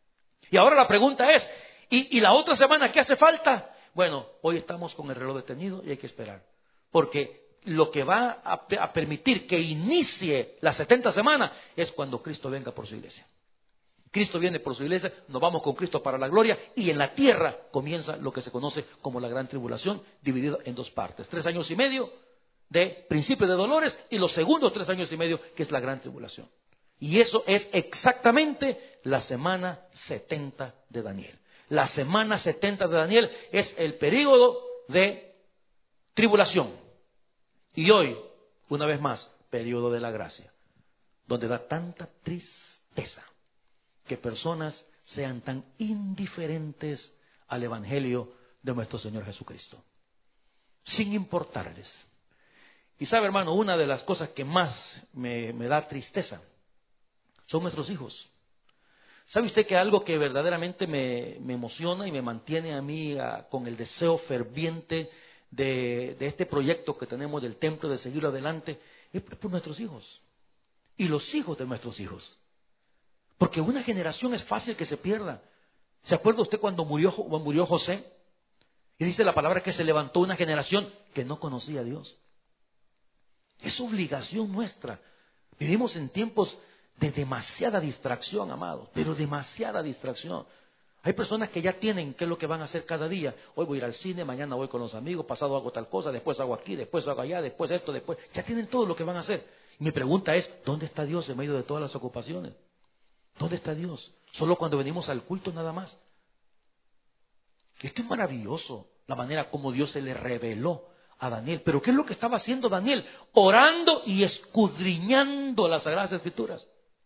Y ahora la pregunta es, ¿y, y la otra semana qué hace falta? Bueno, hoy estamos con el reloj detenido y hay que esperar. Porque lo que va a, a permitir que inicie las setenta semanas es cuando Cristo venga por su iglesia. Cristo viene por su iglesia, nos vamos con Cristo para la gloria y en la tierra comienza lo que se conoce como la gran tribulación, dividida en dos partes. Tres años y medio de principio de dolores y los segundos tres años y medio que es la gran tribulación. Y eso es exactamente la semana setenta de Daniel. La semana setenta de Daniel es el período de tribulación. Y hoy, una vez más, período de la gracia, donde da tanta tristeza que personas sean tan indiferentes al Evangelio de nuestro Señor Jesucristo, sin importarles. Y sabe, hermano, una de las cosas que más me, me da tristeza son nuestros hijos. ¿Sabe usted que algo que verdaderamente me, me emociona y me mantiene a mí a, con el deseo ferviente de, de este proyecto que tenemos del templo, de seguir adelante, es por, por nuestros hijos y los hijos de nuestros hijos? Porque una generación es fácil que se pierda. ¿Se acuerda usted cuando murió, cuando murió José? Y dice la palabra que se levantó una generación que no conocía a Dios. Es obligación nuestra. Vivimos en tiempos de demasiada distracción, amados, pero demasiada distracción. Hay personas que ya tienen qué es lo que van a hacer cada día. Hoy voy a ir al cine, mañana voy con los amigos, pasado hago tal cosa, después hago aquí, después hago allá, después esto, después... Ya tienen todo lo que van a hacer. Y mi pregunta es, ¿dónde está Dios en medio de todas las ocupaciones? ¿Dónde está Dios? Solo cuando venimos al culto nada más. Esto es maravilloso, la manera como Dios se le reveló a Daniel. Pero ¿qué es lo que estaba haciendo Daniel? Orando y escudriñando las Sagradas Escrituras.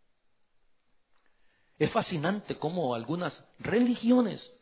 Es fascinante cómo algunas religiones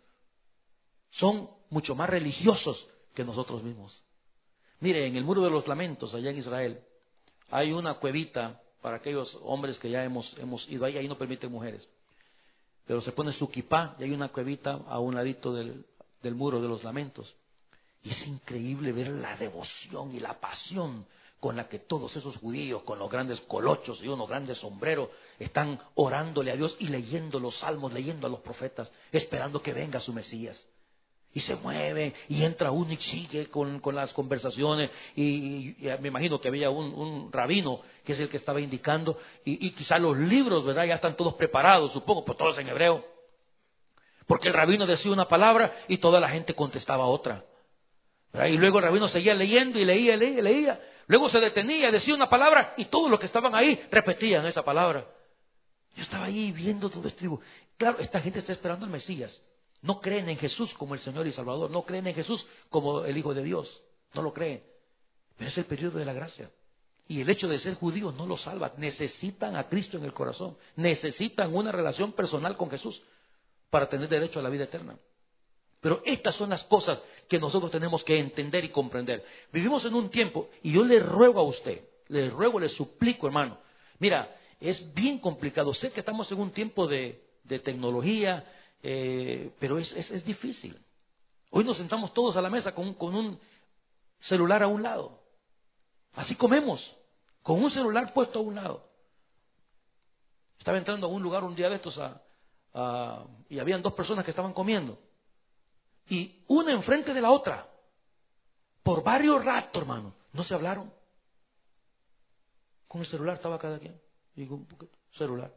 son mucho más religiosos que nosotros mismos. Mire, en el Muro de los Lamentos, allá en Israel, hay una cuevita para aquellos hombres que ya hemos, hemos ido ahí, ahí no permiten mujeres. Pero se pone su kipá y hay una cuevita a un ladito del, del Muro de los Lamentos. Y es increíble ver la devoción y la pasión con la que todos esos judíos, con los grandes colochos y unos grandes sombreros, están orándole a Dios y leyendo los salmos, leyendo a los profetas, esperando que venga su Mesías. Y se mueve y entra uno y sigue con, con las conversaciones. Y, y, y me imagino que había un, un rabino que es el que estaba indicando. Y, y quizá los libros, ¿verdad? Ya están todos preparados, supongo, pues todos en hebreo. Porque el rabino decía una palabra y toda la gente contestaba otra. ¿Verdad? Y luego el rabino seguía leyendo y leía, leía, leía. Luego se detenía, decía una palabra y todos los que estaban ahí repetían esa palabra. Yo estaba ahí viendo todo esto y digo, claro, esta gente está esperando al Mesías. No creen en Jesús como el Señor y Salvador. No creen en Jesús como el Hijo de Dios. No lo creen. Pero es el periodo de la gracia. Y el hecho de ser judíos no los salva. Necesitan a Cristo en el corazón. Necesitan una relación personal con Jesús para tener derecho a la vida eterna. Pero estas son las cosas que nosotros tenemos que entender y comprender. Vivimos en un tiempo, y yo le ruego a usted, le ruego, le suplico, hermano. Mira, es bien complicado. Sé que estamos en un tiempo de, de tecnología, Eh, pero es, es, es difícil. Hoy nos sentamos todos a la mesa con, con un celular a un lado. Así comemos, con un celular puesto a un lado. Estaba entrando a un lugar un día de estos a, a, y habían dos personas que estaban comiendo. Y una enfrente de la otra. Por varios ratos, hermano, no se hablaron. Con el celular estaba cada quien. Y con un celular.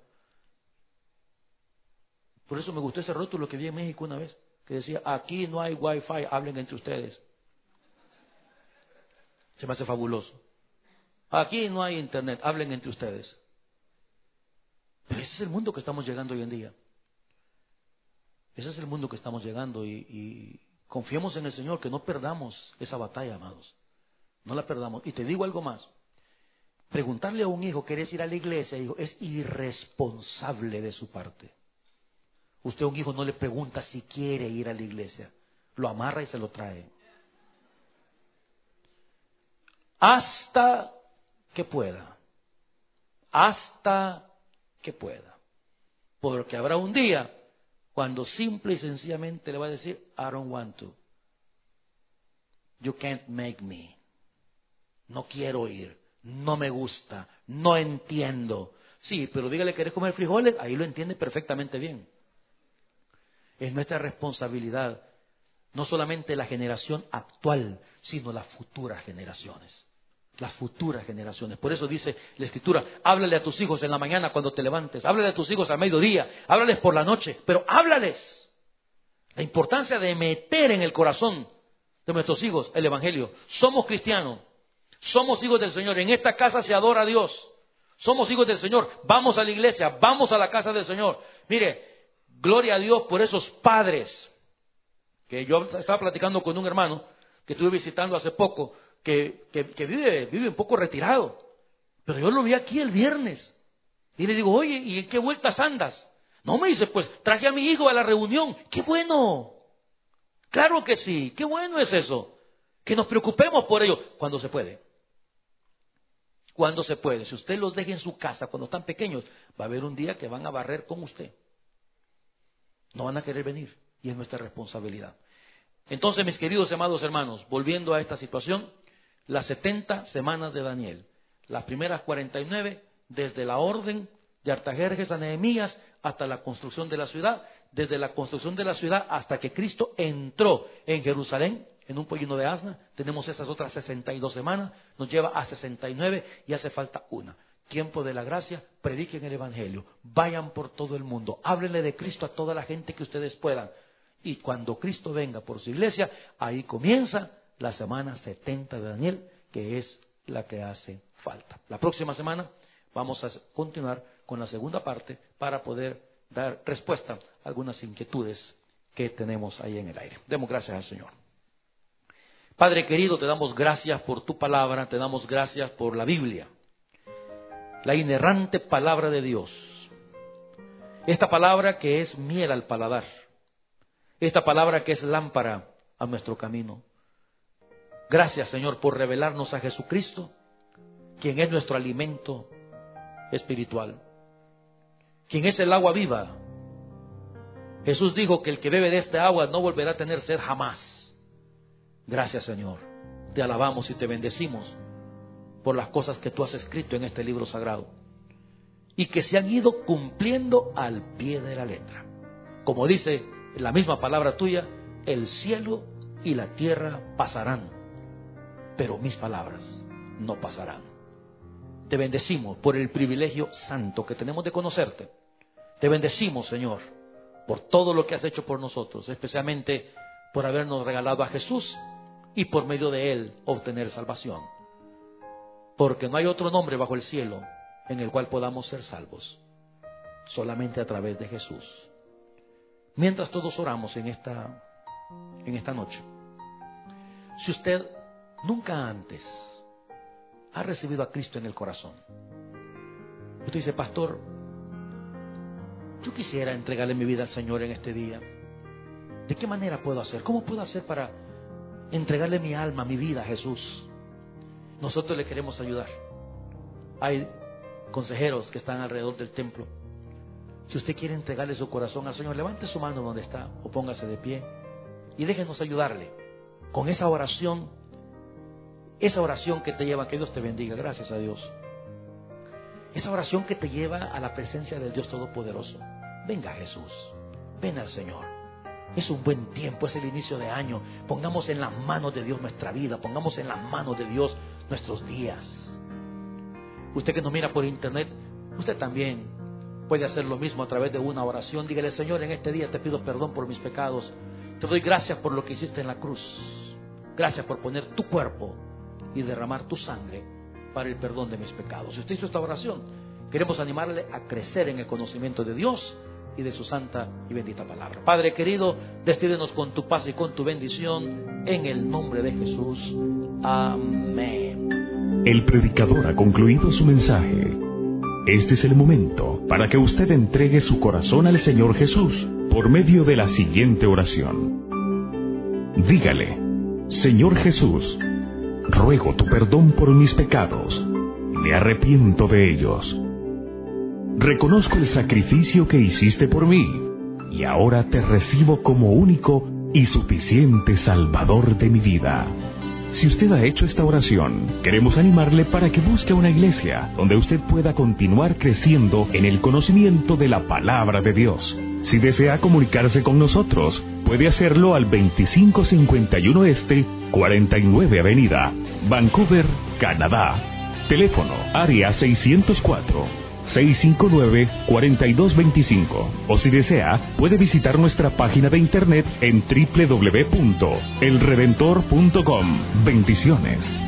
Por eso me gustó ese rótulo que vi en México una vez, que decía, aquí no hay wifi, hablen entre ustedes. Se me hace fabuloso. Aquí no hay internet, hablen entre ustedes. Pero ese es el mundo que estamos llegando hoy en día. Ese es el mundo que estamos llegando y, y confiemos en el Señor, que no perdamos esa batalla, amados. No la perdamos. Y te digo algo más. Preguntarle a un hijo, ¿quieres ir a la iglesia? Hijo, es irresponsable de su parte. Usted a un hijo no le pregunta si quiere ir a la iglesia. Lo amarra y se lo trae. Hasta que pueda. Hasta que pueda. Porque habrá un día cuando simple y sencillamente le va a decir, I don't want to. You can't make me. No quiero ir. No me gusta. No entiendo. Sí, pero dígale que querés comer frijoles, ahí lo entiende perfectamente bien. Es nuestra responsabilidad, no solamente la generación actual, sino las futuras generaciones. Las futuras generaciones. Por eso dice la Escritura, háblale a tus hijos en la mañana cuando te levantes, háblale a tus hijos al mediodía, háblales por la noche, pero háblales. La importancia de meter en el corazón de nuestros hijos el Evangelio. Somos cristianos, somos hijos del Señor, en esta casa se adora a Dios. Somos hijos del Señor, vamos a la iglesia, vamos a la casa del Señor. Mire, gloria a Dios por esos padres, que yo estaba platicando con un hermano que estuve visitando hace poco, que, que, que vive, vive un poco retirado, pero yo lo vi aquí el viernes, y le digo, oye, ¿y en qué vueltas andas? No, me dice, pues traje a mi hijo a la reunión. ¡Qué bueno! Claro que sí, qué bueno es eso, que nos preocupemos por ellos cuando se puede. Cuando se puede. Si usted los deja en su casa cuando están pequeños, va a haber un día que van a barrer con usted. No van a querer venir y es nuestra responsabilidad. Entonces, mis queridos amados hermanos, volviendo a esta situación, las setenta semanas de Daniel, las primeras cuarenta y nueve, desde la orden de Artajerjes a Nehemías hasta la construcción de la ciudad, desde la construcción de la ciudad hasta que Cristo entró en Jerusalén, en un pollino de asna, tenemos esas otras sesenta y dos semanas, nos lleva a sesenta y nueve y hace falta una. Tiempo de la gracia, prediquen el Evangelio, vayan por todo el mundo, háblenle de Cristo a toda la gente que ustedes puedan. Y cuando Cristo venga por su iglesia, ahí comienza la semana setenta de Daniel, que es la que hace falta. La próxima semana vamos a continuar con la segunda parte para poder dar respuesta a algunas inquietudes que tenemos ahí en el aire. Demos gracias al Señor. Padre querido, te damos gracias por tu palabra, te damos gracias por la Biblia, la inerrante palabra de Dios. Esta palabra que es miel al paladar, esta palabra que es lámpara a nuestro camino. Gracias, Señor, por revelarnos a Jesucristo, quien es nuestro alimento espiritual, quien es el agua viva. Jesús dijo que el que bebe de esta agua no volverá a tener sed jamás. Gracias, Señor. Te alabamos y te bendecimos por las cosas que tú has escrito en este libro sagrado y que se han ido cumpliendo al pie de la letra. Como dice la misma palabra tuya, el cielo y la tierra pasarán, pero mis palabras no pasarán. Te bendecimos por el privilegio santo que tenemos de conocerte. Te bendecimos, Señor, por todo lo que has hecho por nosotros, especialmente por habernos regalado a Jesús y por medio de Él obtener salvación. Porque no hay otro nombre bajo el cielo en el cual podamos ser salvos, solamente a través de Jesús. Mientras todos oramos en esta, en esta noche, si usted nunca antes ha recibido a Cristo en el corazón, usted dice, pastor, yo quisiera entregarle mi vida al Señor en este día. ¿De qué manera puedo hacer? ¿Cómo puedo hacer para entregarle mi alma, mi vida a Jesús? Nosotros le queremos ayudar. Hay consejeros que están alrededor del templo. Si usted quiere entregarle su corazón al Señor, levante su mano donde está o póngase de pie y déjenos ayudarle con esa oración, esa oración que te lleva, que Dios te bendiga, gracias a Dios. Esa oración que te lleva a la presencia del Dios Todopoderoso. Venga Jesús, ven al Señor. Es un buen tiempo, es el inicio de año. Pongamos en las manos de Dios nuestra vida, pongamos en las manos de Dios nuestros días. Usted que nos mira por internet, usted también puede hacer lo mismo a través de una oración. Dígale, Señor, en este día te pido perdón por mis pecados. Te doy gracias por lo que hiciste en la cruz. Gracias por poner tu cuerpo y derramar tu sangre para el perdón de mis pecados. Si usted hizo esta oración, queremos animarle a crecer en el conocimiento de Dios y de su santa y bendita palabra. Padre querido, despídenos con tu paz y con tu bendición en el nombre de Jesús. Amén. El predicador ha concluido su mensaje. Este es el momento para que usted entregue su corazón al Señor Jesús por medio de la siguiente oración. Dígale, Señor Jesús, ruego tu perdón por mis pecados, me arrepiento de ellos. Reconozco el sacrificio que hiciste por mí y ahora te recibo como único y suficiente Salvador de mi vida. Si usted ha hecho esta oración, queremos animarle para que busque una iglesia donde usted pueda continuar creciendo en el conocimiento de la palabra de Dios. Si desea comunicarse con nosotros, puede hacerlo al veinticinco cincuenta y uno Este, cuarenta y nueve Avenida, Vancouver, Canadá. Teléfono área seiscientos cuatro, seiscientos cincuenta y nueve, cuarenta y dos veinticinco. O si desea, puede visitar nuestra página de internet en doble u doble u doble u punto el redentor punto com. Bendiciones.